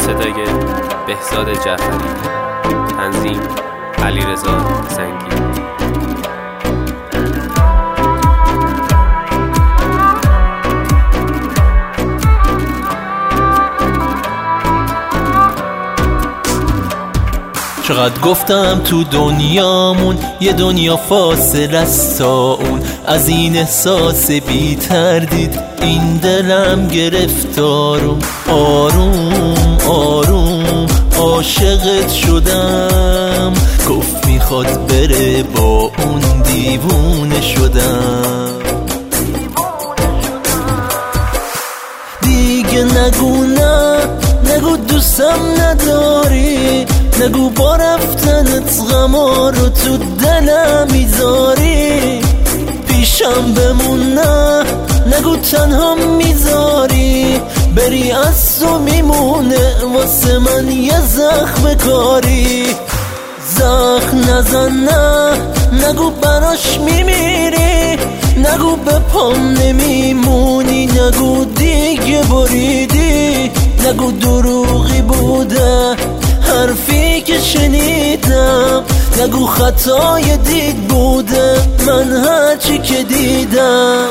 صدای بهزاد جعفری، تنظیم علیرضا زنگی. چقدر گفتم تو دنیامون یه دنیا فاصله است تا اون، از این احساس بی تردید این دلم گرفتارم. آروم آروم عاشقت شدم، گفت میخواد بره با اون دیوونه شدم. دیگه نگو نه، نگو دوستم نداری، نگو با رفتنت غما رو تو دلم میذاری. پیشم بمون نه، نگو تنها میذاری، بری از تو میمونه واسه من یه زخم کاری. زخم نزن نه، نگو براش میمیری، نگو به پام نمیمونی، نگو دیگه بریدی، نگو دروغی بوده حرفی که شنیدم، نگو خطای دید بوده من هرچی که دیدم.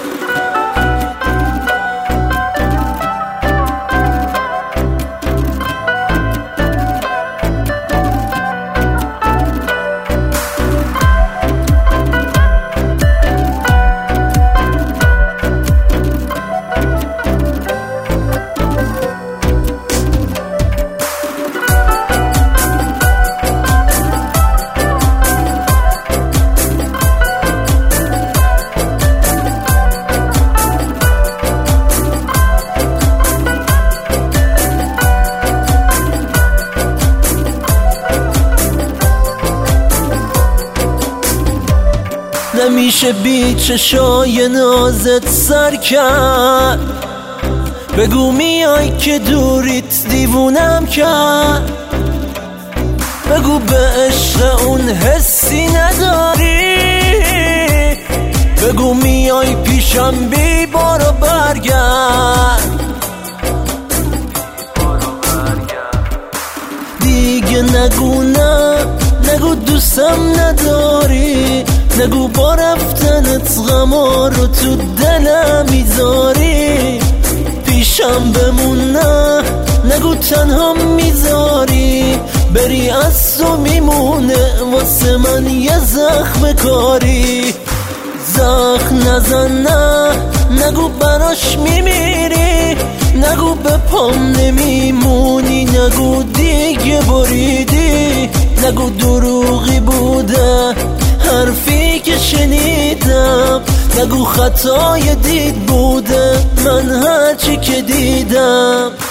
نمیشه بی چشای نازت سر کرد، بگو میای که دوریت دیوونم کرد، بگو به عشق اون حسی نداری، بگو میای پیشم بی بارو برگرد. دیگه نگو نه، نگو دوستم نداری، نگو با رفتنت غما رو تو دلم میذاری. پیشم بمون نه، نگو تنها میذاری، بری از تو میمونه واسه من یه زخم کاری. زخم نزن نه، نگو براش میمیری، نگو به پام نمیمونی، نگو دیگه بریدی، نگو دروغی بوده حرفی که شنیدم، نگو خطای دید بوده من هرچی که دیدم.